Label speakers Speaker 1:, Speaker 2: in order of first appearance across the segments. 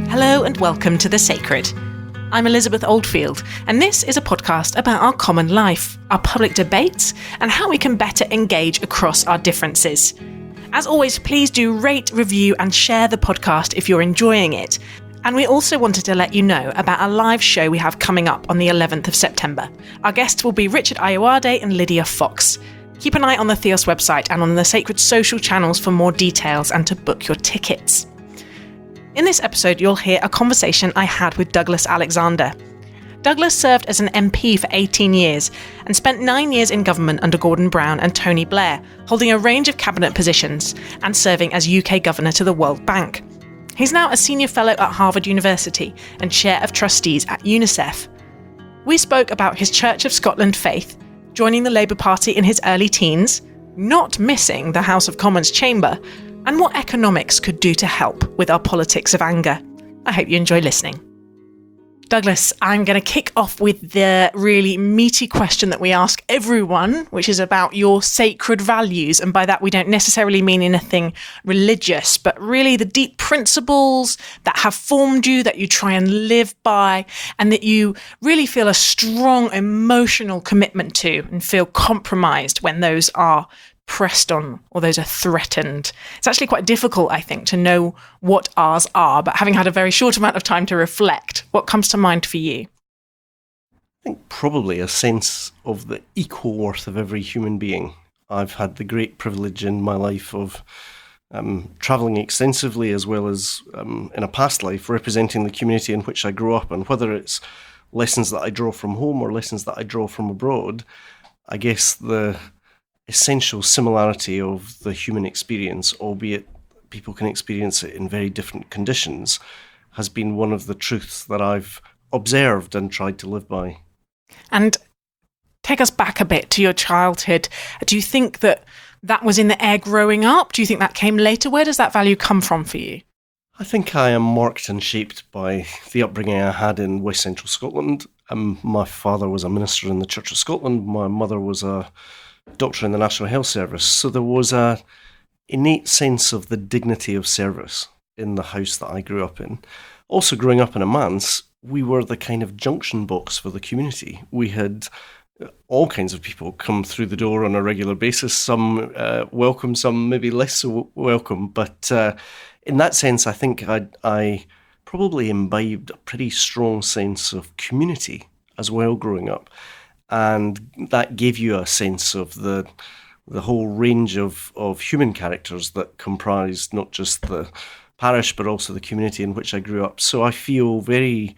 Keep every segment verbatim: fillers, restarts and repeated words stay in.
Speaker 1: Hello and welcome to The Sacred. I'm Elizabeth Oldfield, and this is a podcast about our common life, our public debates, and how we can better engage across our differences. As always, please do rate, review, and share the podcast if you're enjoying it. And we also wanted to let you know about a live show we have coming up on the eleventh of September. Our guests will be Richard Ayoade and Lydia Fox. Keep an eye on the Theos website and on the Sacred social channels for more details and to book your tickets. In this episode, you'll hear a conversation I had with Douglas Alexander. Douglas served as an M P for eighteen years and spent nine years in government under Gordon Brown and Tony Blair, holding a range of cabinet positions and serving as U K governor to the World Bank. He's now a senior fellow at Harvard University and chair of trustees at UNICEF. We spoke about his Church of Scotland faith, joining the Labour Party in his early teens, not missing the House of Commons chamber, and what economics could do to help with our politics of anger. I hope you enjoy listening. Douglas, I'm going to kick off with the really meaty question that we ask everyone, which is about your sacred values. And by that, we don't necessarily mean anything religious, but really the deep principles that have formed you, that you try and live by, and that you really feel a strong emotional commitment to and feel compromised when those are pressed on or those are threatened. It's actually quite difficult, I think, to know what ours are, but having had a very short amount of time to reflect, what comes to mind for you?
Speaker 2: I think probably a sense of the equal worth of every human being. I've had the great privilege in my life of um, travelling extensively, as well as um, in a past life representing the community in which I grew up, and whether it's lessons that I draw from home or lessons that I draw from abroad, I guess the essential similarity of the human experience, albeit people can experience it in very different conditions, has been one of the truths that I've observed and tried to live by.
Speaker 1: And take us back a bit to your childhood. Do you think that that was in the air growing up? Do you think that came later? Where does that value come from for you?
Speaker 2: I think I am marked and shaped by the upbringing I had in West Central Scotland. Um, my father was a minister in the Church of Scotland. My mother was a doctor in the National Health Service. So there was a innate sense of the dignity of service in the house that I grew up in. Also, growing up in a manse, we were the kind of junction box for the community. We had all kinds of people come through the door on a regular basis, some uh, welcome, some maybe less so welcome. But uh, in that sense, I think I, I probably imbibed a pretty strong sense of community as well growing up. And that gave you a sense of the the whole range of, of human characters that comprised not just the parish, but also the community in which I grew up. So I feel very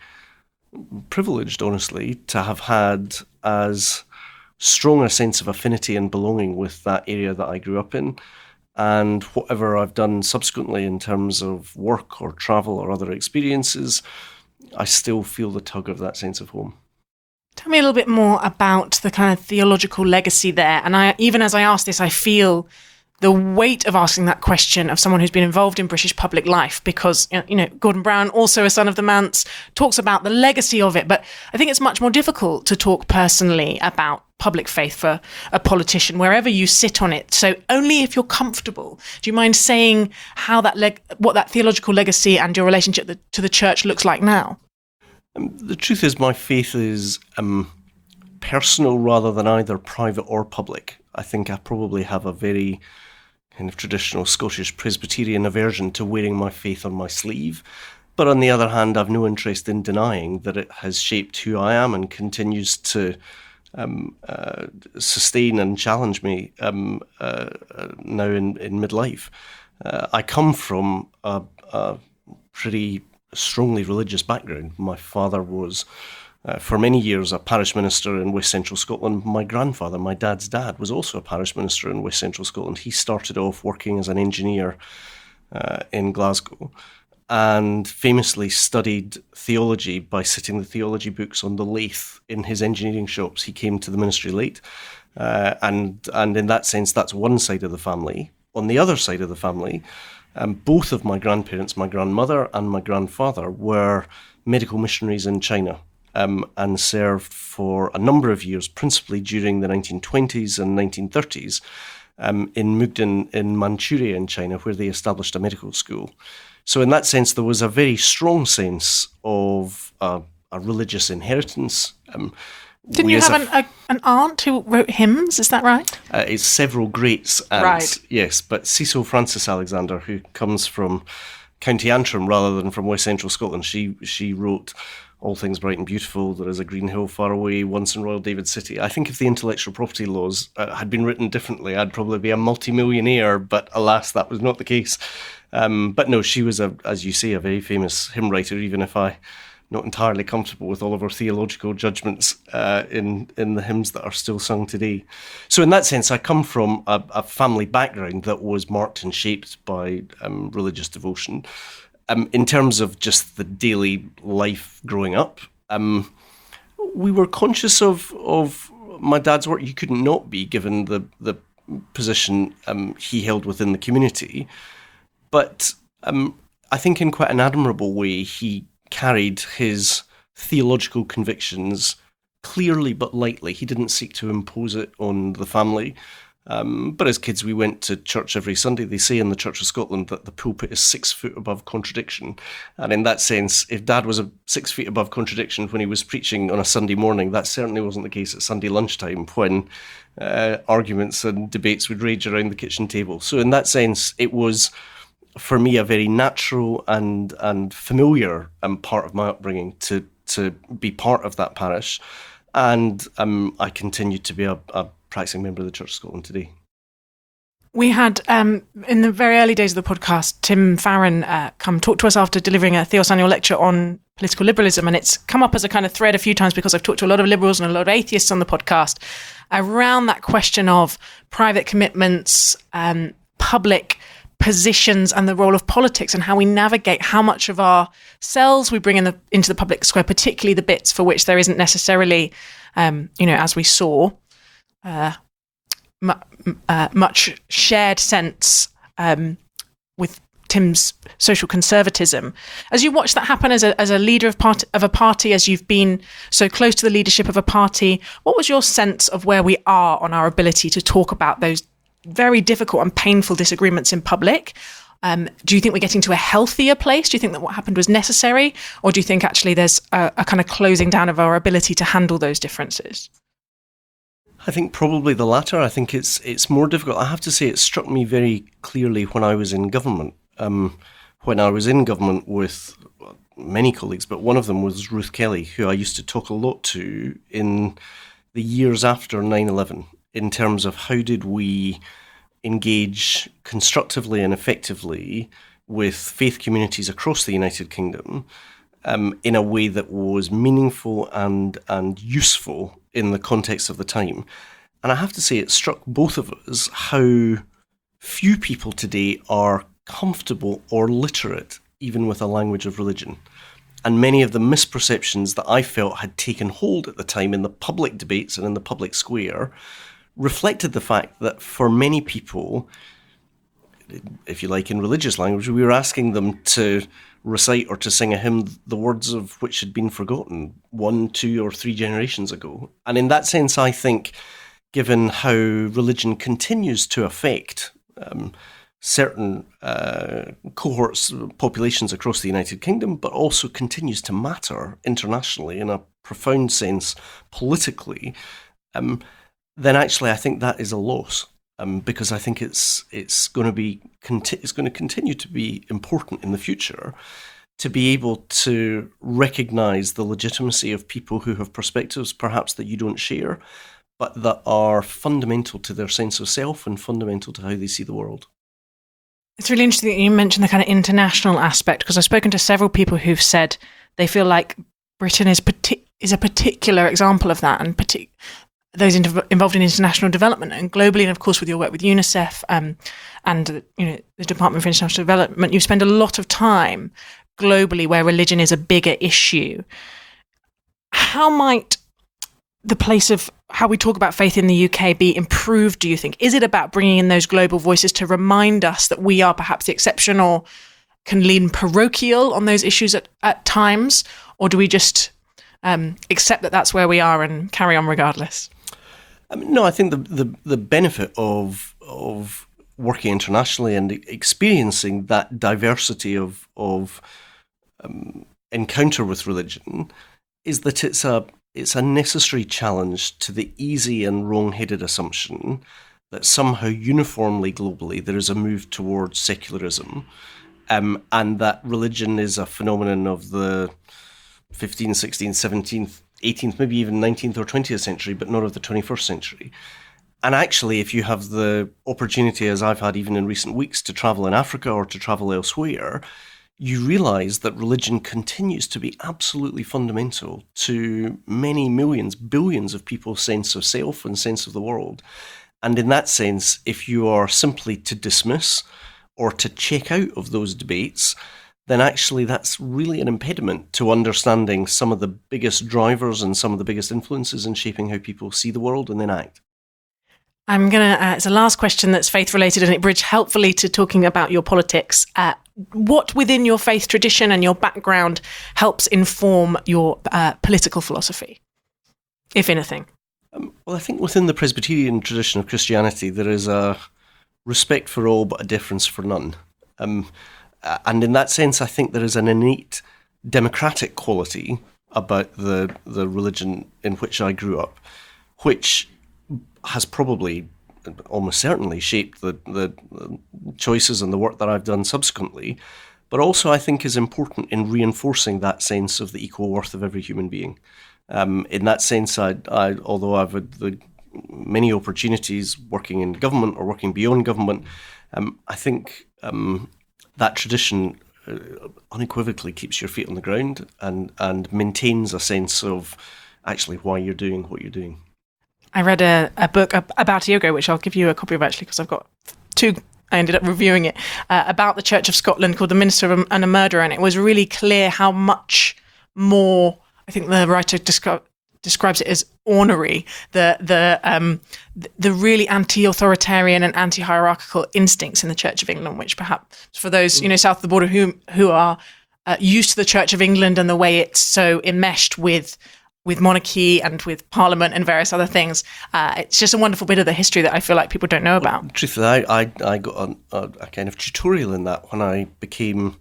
Speaker 2: privileged, honestly, to have had as strong a sense of affinity and belonging with that area that I grew up in. And whatever I've done subsequently in terms of work or travel or other experiences, I still feel the tug of that sense of home.
Speaker 1: Tell me a little bit more about the kind of theological legacy there. And I, even as I ask this, I feel the weight of asking that question of someone who's been involved in British public life, because, you know, Gordon Brown, also a son of the manse, talks about the legacy of it. But I think it's much more difficult to talk personally about public faith for a politician, wherever you sit on it. So only if you're comfortable. Do you mind saying how that leg- what that theological legacy and your relationship to the church looks like now?
Speaker 2: Um, the truth is, my faith is um, personal rather than either private or public. I think I probably have a very kind of traditional Scottish Presbyterian aversion to wearing my faith on my sleeve. But on the other hand, I've no interest in denying that it has shaped who I am and continues to um, uh, sustain and challenge me um, uh, now in, in midlife. Uh, I come from a, a pretty strongly religious background. My father was, uh, for many years, a parish minister in West Central Scotland. My grandfather, my dad's dad, was also a parish minister in West Central Scotland. He started off working as an engineer uh, in Glasgow and famously studied theology by sitting the theology books on the lathe in his engineering shops. He came to the ministry late, uh, and, and in that sense, that's one side of the family. On the other side of the family, Um, both of my grandparents, my grandmother and my grandfather, were medical missionaries in China um, and served for a number of years, principally during the nineteen twenties and nineteen thirties, um, in Mukden in Manchuria in China, where they established a medical school. So in that sense, there was a very strong sense of uh, a religious inheritance. Um,
Speaker 1: Didn't you have a, an, a, an aunt who wrote hymns? Is that right?
Speaker 2: Uh, it's several greats aunts,
Speaker 1: right.
Speaker 2: Yes, but Cecil Frances Alexander, who comes from County Antrim rather than from West Central Scotland, she she wrote All Things Bright and Beautiful, There Is a Green Hill Far Away, Once in Royal David City. I think if the intellectual property laws uh, had been written differently, I'd probably be a multi-millionaire, but alas, that was not the case. Um, but no, she was, a, as you say, a very famous hymn writer, even if I'm not entirely comfortable with all of her theological judgments uh, in, in the hymns that are still sung today. So in that sense, I come from a, a family background that was marked and shaped by um, religious devotion. Um, in terms of just the daily life growing up, um, we were conscious of of my dad's work. You couldn't not be, given the the position um, he held within the community. But um, I think in quite an admirable way, he carried his theological convictions clearly but lightly. He didn't seek to impose it on the family. Um, but as kids, we went to church every Sunday. They say in the Church of Scotland that the pulpit is six foot above contradiction. And in that sense, if Dad was a six feet above contradiction when he was preaching on a Sunday morning, that certainly wasn't the case at Sunday lunchtime when uh, arguments and debates would rage around the kitchen table. So in that sense, it was, for me, a very natural and and familiar um, part of my upbringing to, to be part of that parish. And um, I continue to be a, a practicing member of the Church of Scotland today.
Speaker 1: We had, um, in the very early days of the podcast, Tim Farron uh, come talk to us after delivering a Theos annual lecture on political liberalism, and it's come up as a kind of thread a few times because I've talked to a lot of liberals and a lot of atheists on the podcast around that question of private commitments, um, public positions, and the role of politics, and how we navigate how much of ourselves we bring in the, into the public square, particularly the bits for which there isn't necessarily, um, you know, as we saw, Uh, mu- uh, much shared sense um, with Tim's social conservatism. As you watch that happen as a as a leader of part of a party, as you've been so close to the leadership of a party, what was your sense of where we are on our ability to talk about those very difficult and painful disagreements in public? Um, do you think we're getting to a healthier place? Do you think that what happened was necessary? Or do you think actually there's a, a kind of closing down of our ability to handle those differences?
Speaker 2: I think probably the latter. I think it's it's more difficult. I have to say, it struck me very clearly when I was in government. Um, when I was in government with many colleagues, but one of them was Ruth Kelly, who I used to talk a lot to in the years after nine eleven, in terms of how did we engage constructively and effectively with faith communities across the United Kingdom um, in a way that was meaningful and and useful in the context of the time. And I have to say, it struck both of us how few people today are comfortable or literate even with a language of religion. And many of the misperceptions that I felt had taken hold at the time in the public debates and in the public square reflected the fact that for many people, if you like, in religious language, we were asking them to recite or to sing a hymn, the words of which had been forgotten one, two, or three generations ago. And in that sense, I think, given how religion continues to affect um, certain uh, cohorts, populations across the United Kingdom, but also continues to matter internationally in a profound sense politically, um, then actually I think that is a loss. Um, because I think it's it's going to be conti- it's going to continue to be important in the future to be able to recognise the legitimacy of people who have perspectives perhaps that you don't share, but that are fundamental to their sense of self and fundamental to how they see the world.
Speaker 1: It's really interesting that you mentioned the kind of international aspect, because I've spoken to several people who've said they feel like Britain is partic- is a particular example of that, and partic- those in- involved in international development and globally, and of course with your work with UNICEF um, and you know the Department for International Development, you spend a lot of time globally where religion is a bigger issue. How might the place of how we talk about faith in the U K be improved, do you think? Is it about bringing in those global voices to remind us that we are perhaps the exception or can lean parochial on those issues at, at times? Or do we just um, accept that that's where we are and carry on regardless?
Speaker 2: I mean, no, I think the, the, the benefit of of working internationally and experiencing that diversity of of um, encounter with religion is that it's a it's a necessary challenge to the easy and wrong-headed assumption that somehow uniformly globally there is a move towards secularism, um, and that religion is a phenomenon of the fifteenth, sixteenth, seventeenth, eighteenth, maybe even nineteenth or twentieth century, but not of the twenty-first century. And actually, if you have the opportunity, as I've had even in recent weeks, to travel in Africa or to travel elsewhere, you realise that religion continues to be absolutely fundamental to many millions, billions of people's sense of self and sense of the world. And in that sense, if you are simply to dismiss or to check out of those debates, then actually that's really an impediment to understanding some of the biggest drivers and some of the biggest influences in shaping how people see the world and then act.
Speaker 1: I'm going to, uh, it's a last question that's faith related and it bridges helpfully to talking about your politics. Uh, what within your faith tradition and your background helps inform your uh, political philosophy, if anything?
Speaker 2: Um, well, I think within the Presbyterian tradition of Christianity, there is a respect for all but a deference for none. Um, and in that sense, I think there is an innate democratic quality about the the religion in which I grew up, which has probably almost certainly shaped the, the choices and the work that I've done subsequently, but also I think is important in reinforcing that sense of the equal worth of every human being. Um, in that sense, I, I, although I've had the many opportunities working in government or working beyond government, um, I think um, that tradition uh, unequivocally keeps your feet on the ground and, and maintains a sense of actually why you're doing what you're doing.
Speaker 1: I read a, a book about a year ago, which I'll give you a copy of actually, because I've got two. I ended up reviewing it, uh, about the Church of Scotland called The Minister and a Murderer. And it was really clear how much more, I think the writer descri- describes it as ornery, the the um, the really anti-authoritarian and anti-hierarchical instincts in the Church of England, which perhaps for those, you know, south of the border who, who are uh, used to the Church of England and the way it's so enmeshed with with monarchy and with parliament and various other things. Uh, it's just a wonderful bit of the history that I feel like people don't know about.
Speaker 2: Well, truthfully, I, I, I got a, a, a kind of tutorial in that when I became,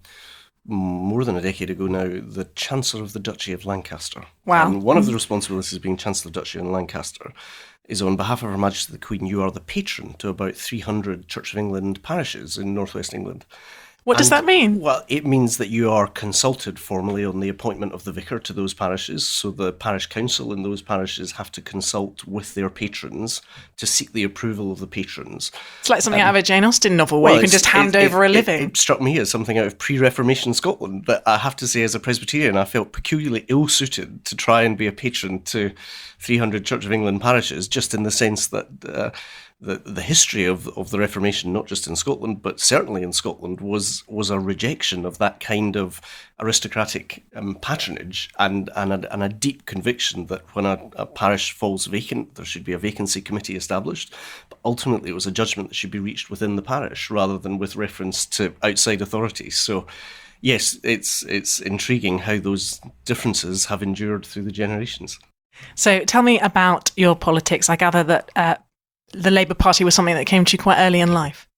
Speaker 2: more than a decade ago now, the Chancellor of the Duchy of Lancaster.
Speaker 1: Wow.
Speaker 2: And one of the responsibilities of being Chancellor of the Duchy of Lancaster is on behalf of Her Majesty the Queen, you are the patron to about three hundred Church of England parishes in northwest England.
Speaker 1: What does
Speaker 2: and,
Speaker 1: that mean?
Speaker 2: Well, it means that you are consulted formally on the appointment of the vicar to those parishes. So the parish council in those parishes have to consult with their patrons to seek the approval of the patrons.
Speaker 1: It's like something
Speaker 2: um,
Speaker 1: out of a Jane Austen novel where
Speaker 2: well,
Speaker 1: you can just hand
Speaker 2: it,
Speaker 1: over
Speaker 2: it,
Speaker 1: a living.
Speaker 2: It, it struck me as something out of pre-Reformation Scotland. But I have to say, as a Presbyterian, I felt peculiarly ill-suited to try and be a patron to three hundred Church of England parishes, just in the sense that uh, the the history of of the Reformation, not just in Scotland, but certainly in Scotland, was was a rejection of that kind of aristocratic um, patronage, and and a, and a deep conviction that when a, a parish falls vacant, there should be a vacancy committee established. But ultimately, it was a judgment that should be reached within the parish rather than with reference to outside authorities. So, yes, it's it's intriguing how those differences have endured through the generations.
Speaker 1: So tell me about your politics. I gather that uh, the Labour Party was something that came to you quite early in life.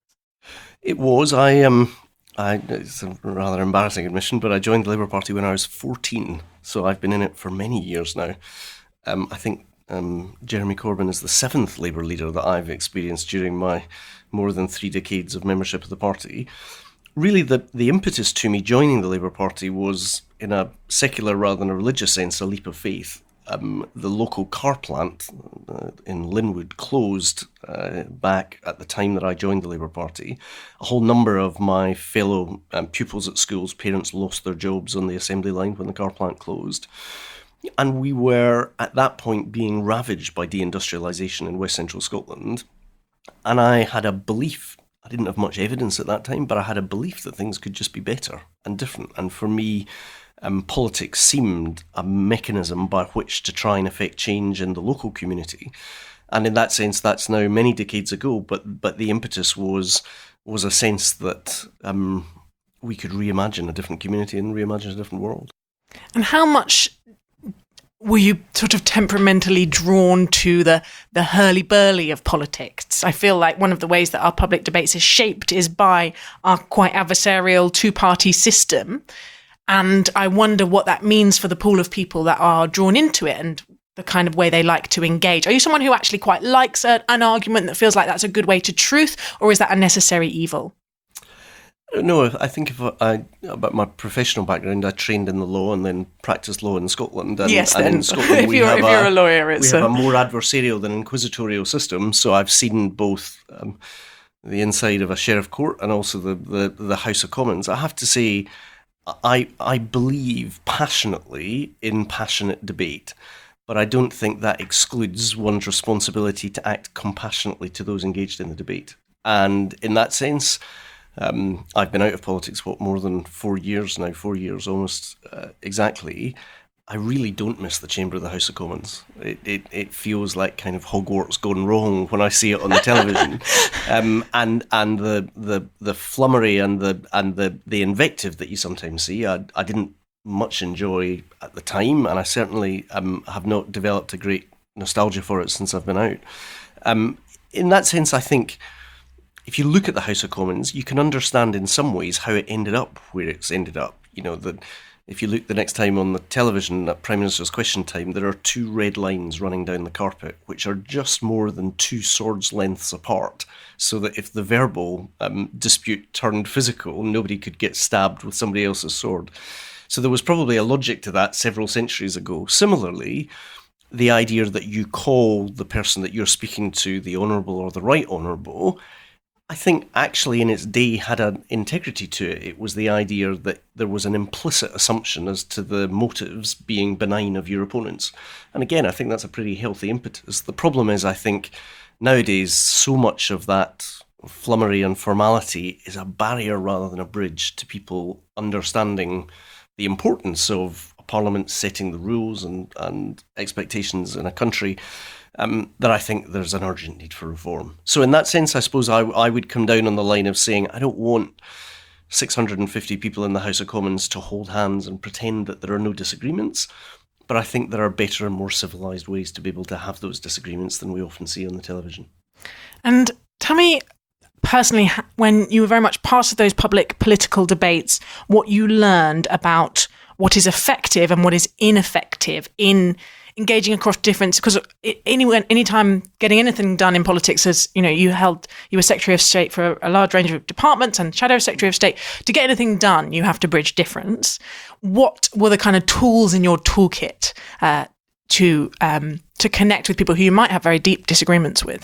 Speaker 2: It was. I um, I it's a rather embarrassing admission, but I joined the Labour Party when I was fourteen, so I've been in it for many years now. Um, I think um, Jeremy Corbyn is the seventh Labour leader that I've experienced during my more than three decades of membership of the party. Really, the, the impetus to me joining the Labour Party was, in a secular rather than a religious sense, a leap of faith. Um, the local car plant uh, in Linwood closed uh, back at the time that I joined the Labour Party. A whole number of my fellow um, pupils at schools, parents lost their jobs on the assembly line when the car plant closed. And we were, at that point, being ravaged by deindustrialisation in West Central Scotland. And I had a belief, I didn't have much evidence at that time, but I had a belief that things could just be better and different. And for me, Um, politics seemed a mechanism by which to try and effect change in the local community. And in that sense, that's now many decades ago, but but the impetus was was a sense that um, we could reimagine a different community and reimagine a different world.
Speaker 1: And how much were you sort of temperamentally drawn to the, the hurly-burly of politics? I feel like one of the ways that our public debates is shaped is by our quite adversarial two-party system. And I wonder what that means for the pool of people that are drawn into it and the kind of way they like to engage. Are you someone who actually quite likes a, an argument that feels like that's a good way to truth, or is that a necessary evil?
Speaker 2: No, I think if I, about my professional background, I trained in the law and then practiced law in Scotland. And,
Speaker 1: yes,
Speaker 2: and
Speaker 1: then.
Speaker 2: in Scotland,
Speaker 1: if,
Speaker 2: we
Speaker 1: you're,
Speaker 2: have
Speaker 1: if you're
Speaker 2: a,
Speaker 1: a lawyer, it's
Speaker 2: we have
Speaker 1: a...
Speaker 2: a more adversarial than inquisitorial system. So I've seen both um, the inside of a sheriff court and also the, the, the House of Commons. I have to say, I I believe passionately in passionate debate, but I don't think that excludes one's responsibility to act compassionately to those engaged in the debate. And in that sense, Um, I've been out of politics, what, more than four years now, four years almost uh, exactly. I really don't miss the chamber of the House of Commons. It, it it feels like kind of Hogwarts gone wrong when I see it on the television, um, and and the, the the flummery and the and the, the invective that you sometimes see. I I didn't much enjoy at the time, and I certainly um, have not developed a great nostalgia for it since I've been out. Um, in that sense, I think, if you look at the House of Commons, you can understand in some ways how it ended up where it's ended up. You know, that if you look the next time on the television at Prime Minister's Question Time, there are two red lines running down the carpet, which are just more than two swords' lengths apart, so that if the verbal um, dispute turned physical, nobody could get stabbed with somebody else's sword. So there was probably a logic to that several centuries ago. Similarly, the idea that you call the person that you're speaking to the Honourable or the Right Honourable, I think actually in its day had an integrity to it. It was the idea that there was an implicit assumption as to the motives being benign of your opponents. And again, I think that's a pretty healthy impetus. The problem is, I think, nowadays so much of that flummery and formality is a barrier rather than a bridge to people understanding the importance of a parliament setting the rules and, and expectations in a country. Um, that I think there's an urgent need for reform. So in that sense, I suppose I, I would come down on the line of saying I don't want six hundred fifty people in the House of Commons to hold hands and pretend that there are no disagreements, but I think there are better and more civilised ways to be able to have those disagreements than we often see on the television.
Speaker 1: And tell me personally, when you were very much part of those public political debates, what you learned about what is effective and what is ineffective in engaging across difference, because anyone, anytime getting anything done in politics, as you know, you held, you were Secretary of State for a large range of departments and Shadow Secretary of State. To get anything done, you have to bridge difference. What were the kind of tools in your toolkit uh, to um, to connect with people who you might have very deep disagreements with?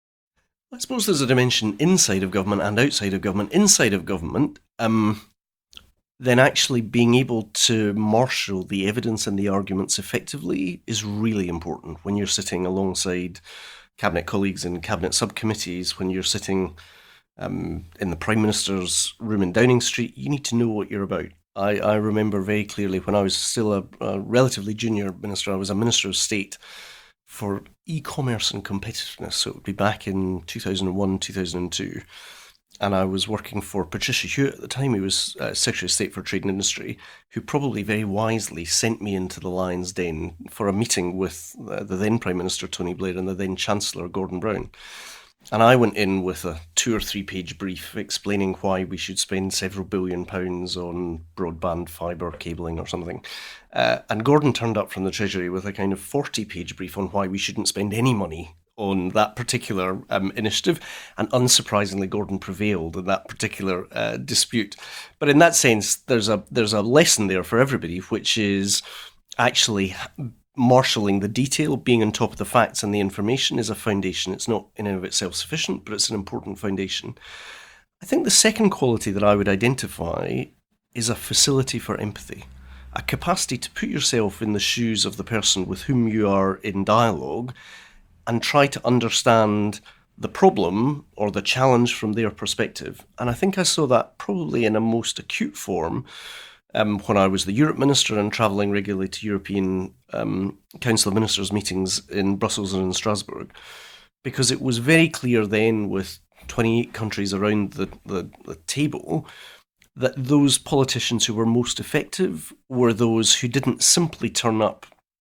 Speaker 2: I suppose there's a dimension inside of government and outside of government. Inside of government, um, then actually being able to marshal the evidence and the arguments effectively is really important when you're sitting alongside cabinet colleagues in cabinet subcommittees, when you're sitting um, in the Prime Minister's room in Downing Street. You need to know what you're about. I, I remember very clearly when I was still a, a relatively junior minister, I was a Minister of State for e-commerce and competitiveness. So it would be back in two thousand one, two thousand two. And I was working for Patricia Hewitt at the time, who was uh, Secretary of State for Trade and Industry, who probably very wisely sent me into the lion's den for a meeting with uh, the then Prime Minister, Tony Blair, and the then Chancellor, Gordon Brown. And I went in with a two or three page brief explaining why we should spend several billion pounds on broadband fibre cabling or something. Uh, and Gordon turned up from the Treasury with a kind of forty page brief on why we shouldn't spend any money on that particular um, initiative, and unsurprisingly, Gordon prevailed in that particular uh, dispute. But in that sense, there's a there's a lesson there for everybody, which is actually marshalling the detail, being on top of the facts and the information is a foundation. It's not in and of itself sufficient, but it's an important foundation. I think the second quality that I would identify is a facility for empathy, a capacity to put yourself in the shoes of the person with whom you are in dialogue and try to understand the problem or the challenge from their perspective. And I think I saw that probably in a most acute form um, when I was the Europe Minister and travelling regularly to European um, Council of Ministers meetings in Brussels and in Strasbourg, because it was very clear then, with twenty-eight countries around the, the, the table, that those politicians who were most effective were those who didn't simply turn up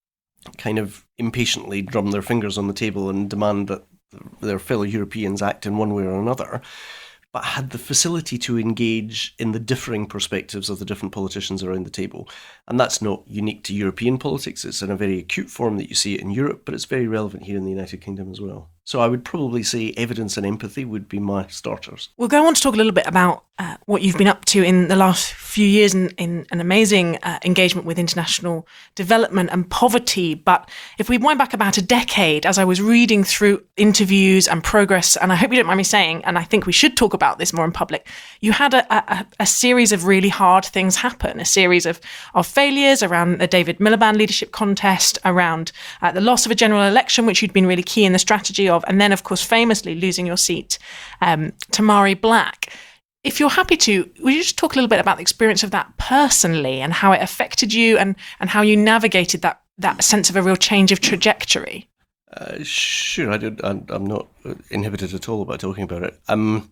Speaker 2: kind of impatiently drum their fingers on the table and demand that their fellow Europeans act in one way or another, but had the facility to engage in the differing perspectives of the different politicians around the table. And that's not unique to European politics. It's in a very acute form that you see it in Europe, but it's very relevant here in the United Kingdom as well. So I would probably say evidence and empathy would be my starters.
Speaker 1: We'll go on to talk a little bit about uh, what you've been up to in the last few years in, in an amazing uh, engagement with international development and poverty. But if we wind back about a decade, as I was reading through interviews and progress, and I hope you don't mind me saying, and I think we should talk about this more in public, you had a, a, a series of really hard things happen, a series of, of failures around the David Miliband leadership contest, around uh, the loss of a general election, which you'd been really key in the strategy of, and then, of course, famously losing your seat um, to Mhairi Black. If you're happy to, would you just talk a little bit about the experience of that personally and how it affected you and, and how you navigated that, that sense of a real change of trajectory?
Speaker 2: Uh, sure, I don't, I'm, I'm not inhibited at all about talking about it. Um,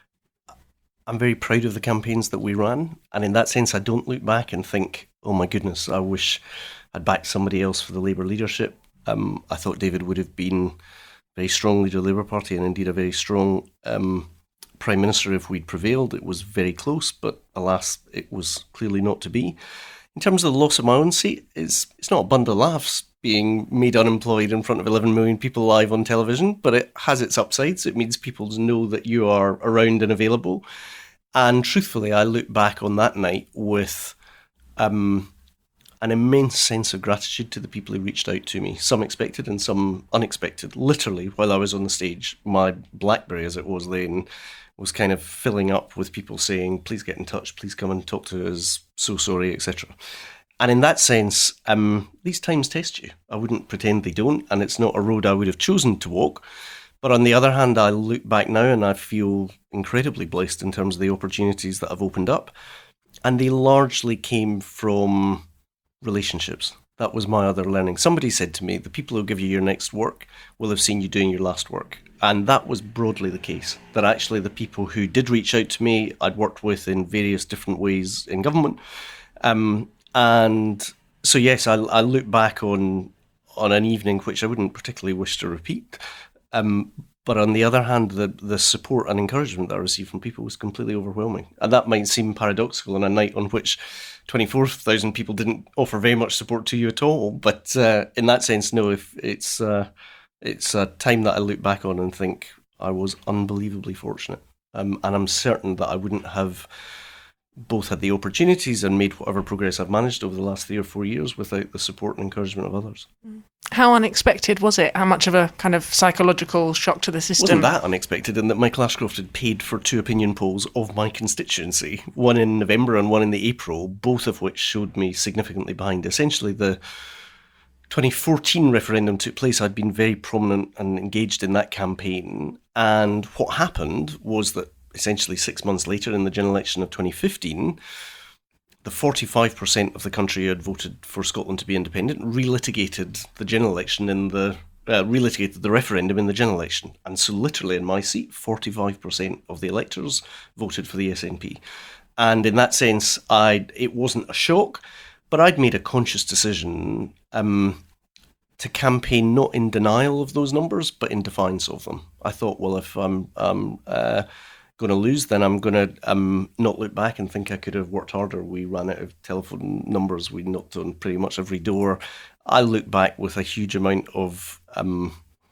Speaker 2: I'm very proud of the campaigns that we ran, and in that sense, I don't look back and think, oh my goodness, I wish I'd backed somebody else for the Labour leadership. Um, I thought David would have been very strong leader of the Labour Party and indeed a very strong um, Prime Minister if we'd prevailed. It was very close, but alas, it was clearly not to be. In terms of the loss of my own seat, it's, it's not a bundle of laughs being made unemployed in front of eleven million people live on television, but it has its upsides. It means people know that you are around and available. And truthfully, I look back on that night with um, an immense sense of gratitude to the people who reached out to me, some expected and some unexpected. Literally, while I was on the stage, my BlackBerry, as it was then, was kind of filling up with people saying, please get in touch, please come and talk to us, so sorry, et cetera. And in that sense, um, these times test you. I wouldn't pretend they don't, and it's not a road I would have chosen to walk. But on the other hand, I look back now and I feel incredibly blessed in terms of the opportunities that have opened up. And they largely came from relationships. That was my other learning. Somebody said to me, the people who give you your next work will have seen you doing your last work. And that was broadly the case, that actually the people who did reach out to me, I'd worked with in various different ways in government. Um, and so, yes, I, I look back on on an evening which I wouldn't particularly wish to repeat. Um, but on the other hand, the, the support and encouragement that I received from people was completely overwhelming. And that might seem paradoxical on a night on which twenty-four thousand people didn't offer very much support to you at all. But uh, in that sense, no, if it's uh, it's a time that I look back on and think I was unbelievably fortunate. Um, and I'm certain that I wouldn't have both had the opportunities and made whatever progress I've managed over the last three or four years without the support and encouragement of others.
Speaker 1: How unexpected was it? How much of a kind of psychological shock to the system?
Speaker 2: It wasn't that unexpected in that Michael Ashcroft had paid for two opinion polls of my constituency, one in November and one in the April, both of which showed me significantly behind. Essentially, the twenty fourteen referendum took place. I'd been very prominent and engaged in that campaign. And what happened was that essentially six months later in the general election of twenty fifteen, the forty-five percent of the country who had voted for Scotland to be independent relitigated the general election in the uh, relitigated the referendum in the general election. And so literally in my seat, forty-five percent of the electors voted for the S N P. And in that sense, I it wasn't a shock, but I'd made a conscious decision um, to campaign not in denial of those numbers, but in defiance of them. I thought, well, if I'm um, uh, going to lose, then I'm going to um, not look back and think I could have worked harder. We ran out of telephone numbers. We knocked on pretty much every door. I look back with a huge amount of um,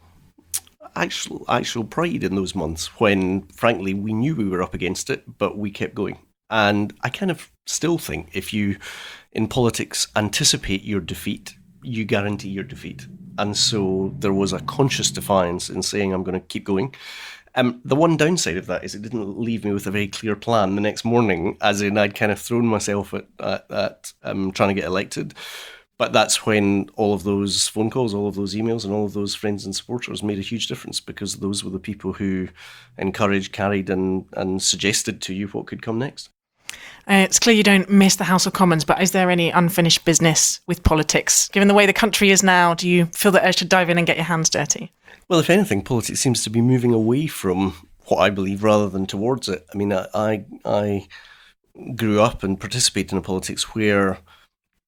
Speaker 2: actual actual pride in those months when, frankly, we knew we were up against it, but we kept going. And I kind of still think if you, in politics, anticipate your defeat, you guarantee your defeat. And so there was a conscious defiance in saying I'm going to keep going. Um, the one downside of that is it didn't leave me with a very clear plan the next morning, as in I'd kind of thrown myself at, at, at um, trying to get elected. But that's when all of those phone calls, all of those emails and all of those friends and supporters made a huge difference, because those were the people who encouraged, carried and, and suggested to you what could come next.
Speaker 1: Uh, it's clear you don't miss the House of Commons, but is there any unfinished business with politics? Given the way the country is now, do you feel the urge to dive in and get your hands dirty?
Speaker 2: Well, if anything, politics seems to be moving away from what I believe rather than towards it. I mean, I I, I grew up and participated in a politics where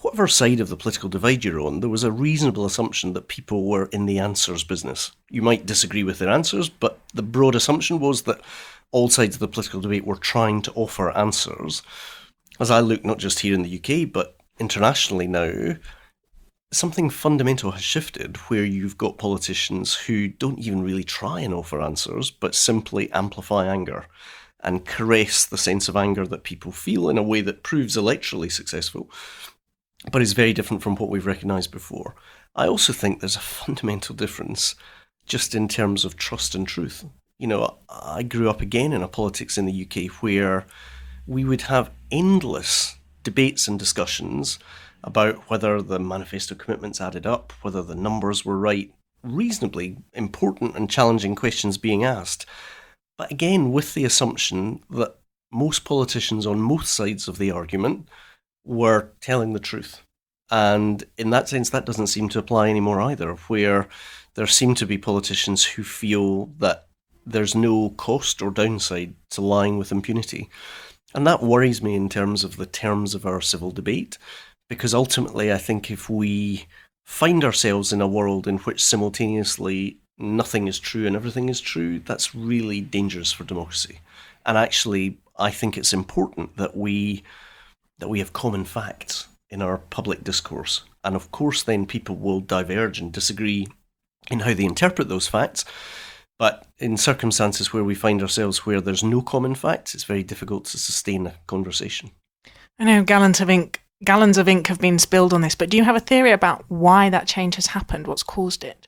Speaker 2: whatever side of the political divide you're on, there was a reasonable assumption that people were in the answers business. You might disagree with their answers, but the broad assumption was that all sides of the political debate were trying to offer answers. As I look not just here in the U K, but internationally now, something fundamental has shifted where you've got politicians who don't even really try and offer answers, but simply amplify anger and caress the sense of anger that people feel in a way that proves electorally successful, but is very different from what we've recognised before. I also think there's a fundamental difference just in terms of trust and truth. You know, I grew up again in a politics in the U K where we would have endless debates and discussions about whether the manifesto commitments added up, whether the numbers were right, reasonably important and challenging questions being asked. But again, with the assumption that most politicians on most sides of the argument were telling the truth. And in that sense, that doesn't seem to apply anymore either, where there seem to be politicians who feel that there's no cost or downside to lying with impunity. And that worries me in terms of the terms of our civil debate, because ultimately I think if we find ourselves in a world in which simultaneously nothing is true and everything is true, that's really dangerous for democracy. And actually, I think it's important that we that we have common facts in our public discourse. And of course, then people will diverge and disagree in how they interpret those facts. But in circumstances where we find ourselves where there's no common facts, it's very difficult to sustain a conversation.
Speaker 1: I know gallons of ink, gallons of ink have been spilled on this, but do you have a theory about why that change has happened? What's caused it?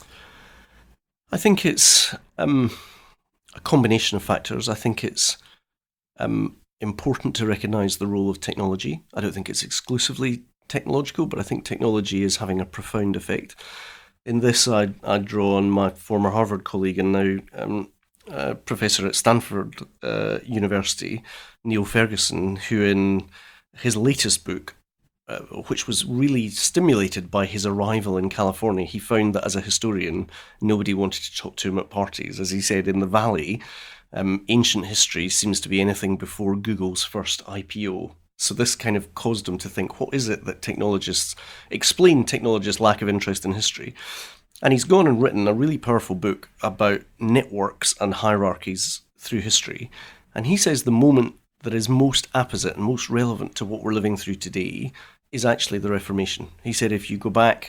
Speaker 2: I think it's um, a combination of factors. I think it's um, important to recognise the role of technology. I don't think it's exclusively technological, but I think technology is having a profound effect. In this, I, I draw on my former Harvard colleague and now um, uh, professor at Stanford uh, University, Neil Ferguson, who in his latest book, uh, which was really stimulated by his arrival in California, he found that as a historian, nobody wanted to talk to him at parties. As he said, in the Valley, um, ancient history seems to be anything before Google's first I P O. So this kind of caused him to think, what is it that technologists explain technologists' lack of interest in history? And he's gone and written a really powerful book about networks and hierarchies through history. And he says the moment that is most apposite and most relevant to what we're living through today is actually the Reformation. He said if you go back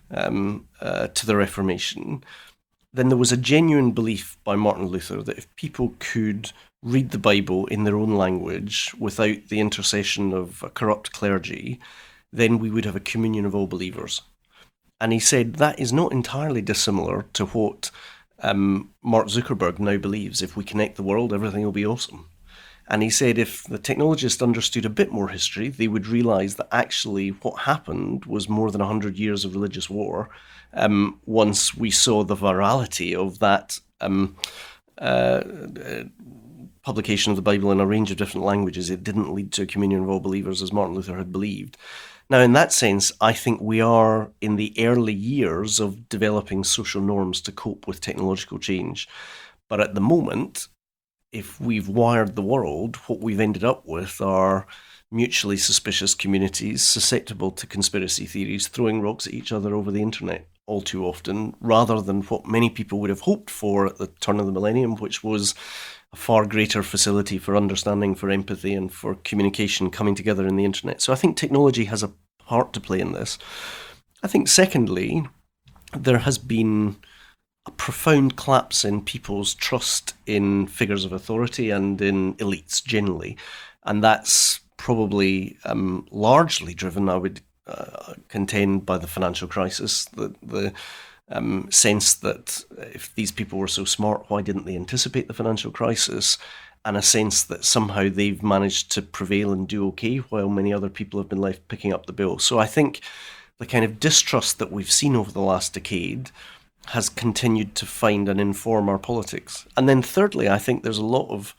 Speaker 2: um, uh, to the Reformation, then there was a genuine belief by Martin Luther that if people could read the Bible in their own language without the intercession of a corrupt clergy, then we would have a communion of all believers. And he said that is not entirely dissimilar to what um, Mark Zuckerberg now believes. If we connect the world, everything will be awesome. And he said if the technologists understood a bit more history, they would realise that actually what happened was more than one hundred years of religious war. Um, once we saw the virality of that um, uh, uh, publication of the Bible in a range of different languages, it didn't lead to a communion of all believers as Martin Luther had believed. Now, in that sense, I think we are in the early years of developing social norms to cope with technological change. But at the moment, if we've wired the world, what we've ended up with are mutually suspicious communities susceptible to conspiracy theories throwing rocks at each other over the internet all too often, rather than what many people would have hoped for at the turn of the millennium, which was a far greater facility for understanding, for empathy, and for communication coming together in the internet. So I think technology has a part to play in this. I think, secondly, there has been a profound collapse in people's trust in figures of authority and in elites generally. And that's probably um, largely driven, I would uh, contend, by the financial crisis, the, the um, sense that if these people were so smart, why didn't they anticipate the financial crisis? And a sense that somehow they've managed to prevail and do okay while many other people have been left picking up the bill. So I think the kind of distrust that we've seen over the last decade has continued to find and inform our politics. And then thirdly, I think there's a lot of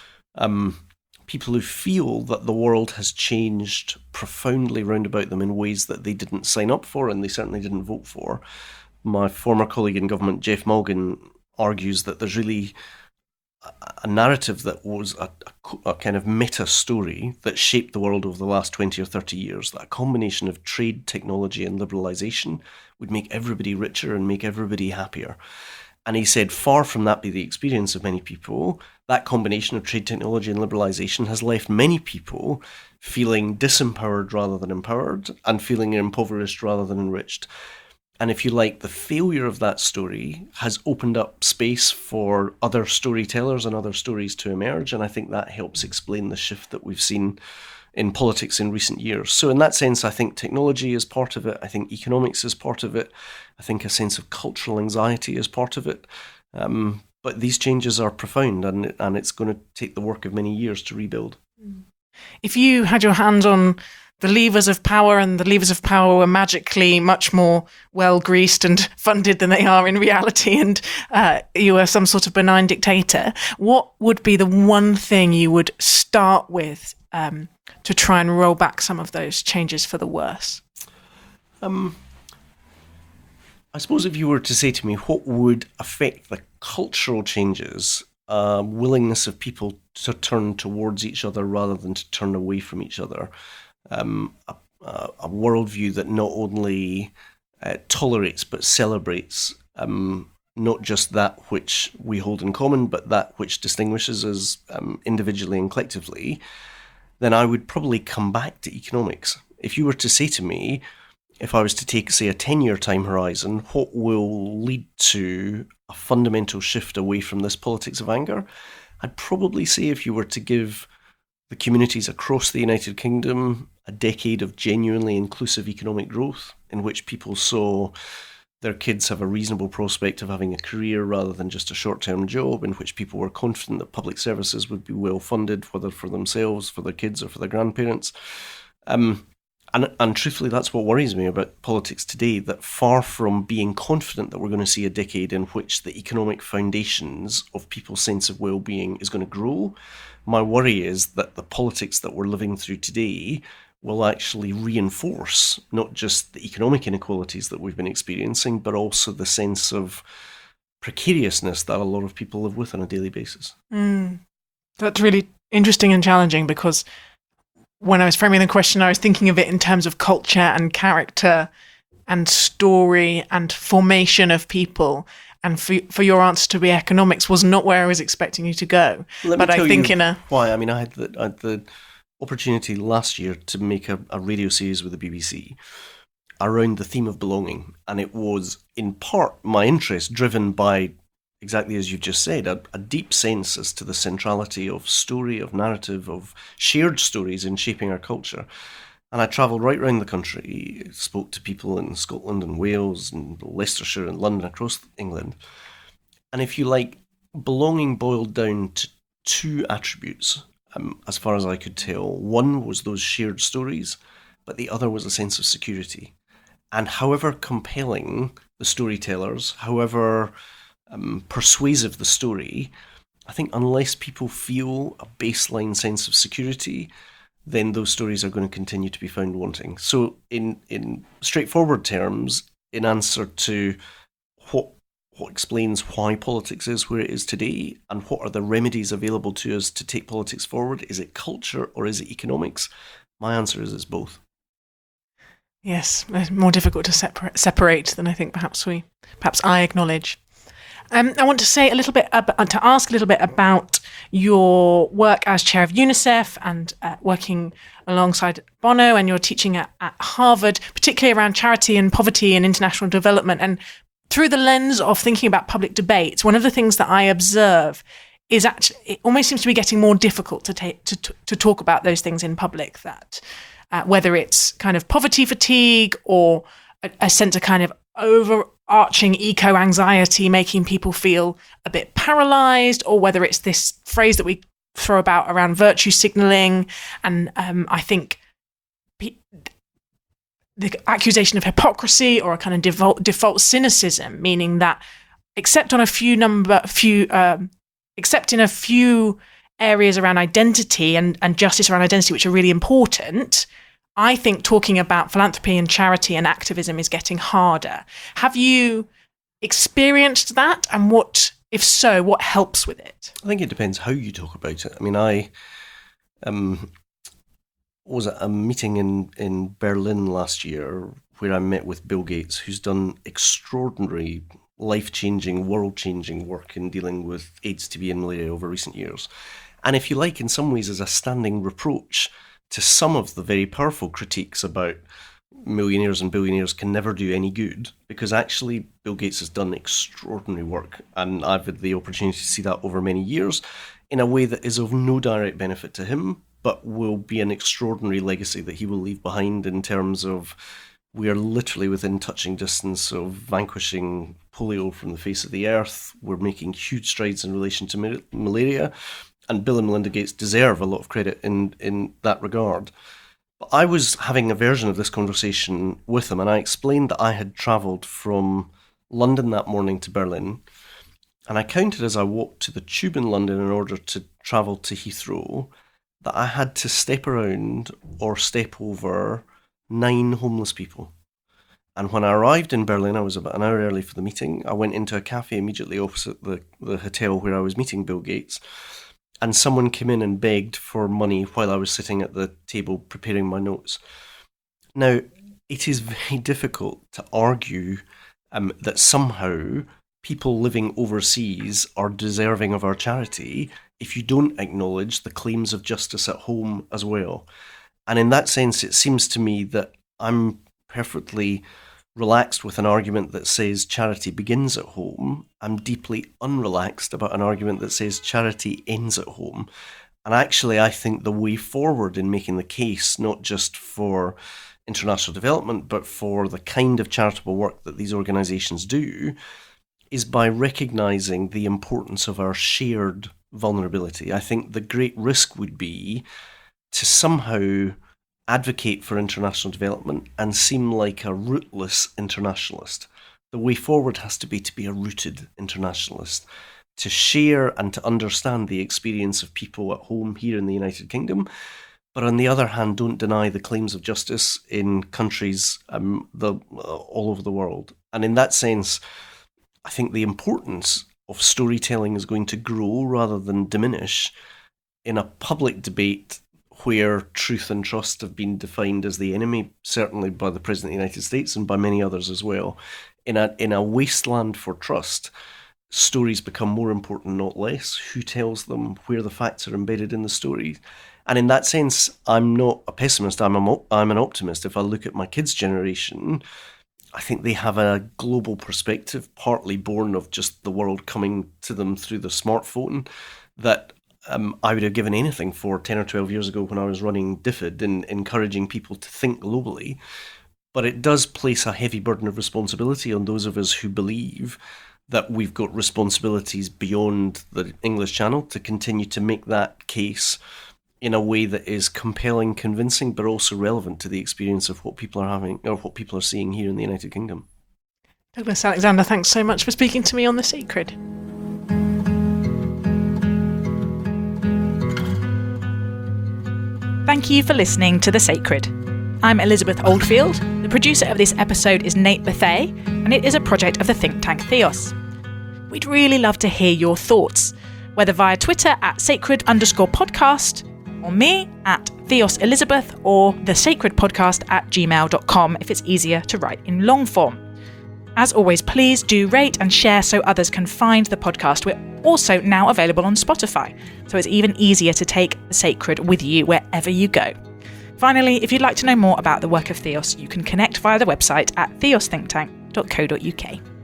Speaker 2: um, people who feel that the world has changed profoundly round about them in ways that they didn't sign up for and they certainly didn't vote for. My former colleague in government, Jeff Mulgan, argues that there's really a narrative that was a, a, a kind of meta story that shaped the world over the last twenty or thirty years, that a combination of trade, technology and liberalisation would make everybody richer and make everybody happier. And he said, far from that be the experience of many people, that combination of trade, technology and liberalisation has left many people feeling disempowered rather than empowered and feeling impoverished rather than enriched. And if you like, the failure of that story has opened up space for other storytellers and other stories to emerge. And I think that helps explain the shift that we've seen in politics in recent years. So in that sense, I think technology is part of it. I think economics is part of it. I think a sense of cultural anxiety is part of it. Um, but these changes are profound, and, and it's going to take the work of many years to rebuild.
Speaker 1: If you had your hand on the levers of power, and the levers of power were magically much more well-greased and funded than they are in reality, and uh, you were some sort of benign dictator, what would be the one thing you would start with um, to try and roll back some of those changes for the worse?
Speaker 2: Um, I suppose if you were to say to me, what would affect the cultural changes, uh, willingness of people to turn towards each other rather than to turn away from each other, Um, a, a worldview that not only uh, tolerates but celebrates um, not just that which we hold in common, but that which distinguishes us um, individually and collectively, then I would probably come back to economics. If you were to say to me, if I was to take, say, a ten-year time horizon, what will lead to a fundamental shift away from this politics of anger, I'd probably say if you were to give the communities across the United Kingdom a decade of genuinely inclusive economic growth in which people saw their kids have a reasonable prospect of having a career rather than just a short-term job, in which people were confident that public services would be well funded, whether for themselves, for their kids or for their grandparents. Um, and, and truthfully, that's what worries me about politics today, that far from being confident that we're going to see a decade in which the economic foundations of people's sense of well-being is going to grow, my worry is that the politics that we're living through today will actually reinforce not just the economic inequalities that we've been experiencing, but also the sense of precariousness that a lot of people live with on a daily basis.
Speaker 1: Mm. That's really interesting and challenging, because when I was framing the question, I was thinking of it in terms of culture and character and story and formation of people. And for for your answer to be economics was not where I was expecting you to go.
Speaker 2: Let
Speaker 1: but
Speaker 2: me tell
Speaker 1: I think
Speaker 2: you
Speaker 1: in a
Speaker 2: why. I mean, I had the, I had the opportunity last year to make a, a radio series with the B B C around the theme of belonging, and it was in part my interest driven by, exactly as you've just said, a, a deep sense as to the centrality of story, of narrative, of shared stories in shaping our culture. And I travelled right around the country, spoke to people in Scotland and Wales and Leicestershire and London, across England. And if you like, belonging boiled down to two attributes, um, as far as I could tell. One was those shared stories, but the other was a sense of security. And however compelling the storytellers, however um, persuasive the story, I think unless people feel a baseline sense of security, then those stories are going to continue to be found wanting. So in, in straightforward terms, in answer to what what explains why politics is where it is today and what are the remedies available to us to take politics forward, is it culture or is it economics? My answer is it's both.
Speaker 1: Yes, it's more difficult to separate, separate than I think perhaps we, perhaps I acknowledge. Um, I want to say a little bit, about, to ask a little bit about your work as chair of UNICEF and uh, working alongside Bono, and your teaching at, at Harvard, particularly around charity and poverty and international development. And through the lens of thinking about public debates, one of the things that I observe is actually, it almost seems to be getting more difficult to take to, to, to talk about those things in public, that uh, whether it's kind of poverty fatigue or a, a sense of kind of overarching eco-anxiety making people feel a bit paralyzed, or whether it's this phrase that we throw about around virtue signaling. And um, I think pe- the accusation of hypocrisy or a kind of default, default cynicism, meaning that except on a few number, few, um, except in a few areas around identity and, and justice around identity, which are really important, I think talking about philanthropy and charity and activism is getting harder. Have you experienced that? And what If so, what helps with it?
Speaker 2: I think it depends how you talk about it. I mean, I um, was at a meeting in, in Berlin last year where I met with Bill Gates, who's done extraordinary, life-changing, world-changing work in dealing with AIDS, T B and malaria over recent years. And if you like, in some ways, as a standing reproach to some of the very powerful critiques about millionaires and billionaires can never do any good, because actually Bill Gates has done extraordinary work, and I've had the opportunity to see that over many years in a way that is of no direct benefit to him, but will be an extraordinary legacy that he will leave behind in terms of we are literally within touching distance of vanquishing polio from the face of the earth. We're making huge strides in relation to ma- malaria, and Bill and Melinda Gates deserve a lot of credit in, in that regard. But I was having a version of this conversation with him, and I explained that I had travelled from London that morning to Berlin, and I counted as I walked to the tube in London in order to travel to Heathrow that I had to step around or step over nine homeless people. And when I arrived in Berlin, I was about an hour early for the meeting. I went into a cafe immediately opposite the, the hotel where I was meeting Bill Gates, and someone came in and begged for money while I was sitting at the table preparing my notes. Now, it is very difficult to argue um, that somehow people living overseas are deserving of our charity if you don't acknowledge the claims of justice at home as well. And in that sense, it seems to me that I'm perfectly relaxed with an argument that says charity begins at home. I'm deeply unrelaxed about an argument that says charity ends at home. And actually, I think the way forward in making the case, not just for international development, but for the kind of charitable work that these organisations do, is by recognising the importance of our shared vulnerability. I think the great risk would be to somehow advocate for international development and seem like a rootless internationalist. The way forward has to be to be a rooted internationalist, to share and to understand the experience of people at home here in the United Kingdom, but on the other hand, don't deny the claims of justice in countries um, the, uh, all over the world. And in that sense, I think the importance of storytelling is going to grow rather than diminish in a public debate where truth and trust have been defined as the enemy, certainly by the President of the United States and by many others as well. In a in a wasteland for trust, stories become more important, not less. Who tells them, where the facts are embedded in the story. And in that sense, I'm not a pessimist, I'm, a, I'm an optimist. If I look at my kids' generation, I think they have a global perspective, partly born of just the world coming to them through the smartphone, that Um, I would have given anything for ten or twelve years ago when I was running DFID and encouraging people to think globally. But it does place a heavy burden of responsibility on those of us who believe that we've got responsibilities beyond the English Channel to continue to make that case in a way that is compelling, convincing, but also relevant to the experience of what people are having or what people are seeing here in the United Kingdom.
Speaker 1: Douglas Alexander, thanks so much for speaking to me on The Sacred. Thank you for listening to The Sacred. I'm Elizabeth Oldfield. The producer of this episode is Nate Bethay, and it is a project of the think tank Theos. We'd really love to hear your thoughts, whether via Twitter at sacred underscore podcast, or me at Theos Elizabeth, or the sacred podcast at gmail dot com if it's easier to write in long form. As always, please do rate and share so others can find the podcast. We're also now available on Spotify, so it's even easier to take The Sacred with you wherever you go. Finally, if you'd like to know more about the work of Theos, you can connect via the website at theos think tank dot co dot uk.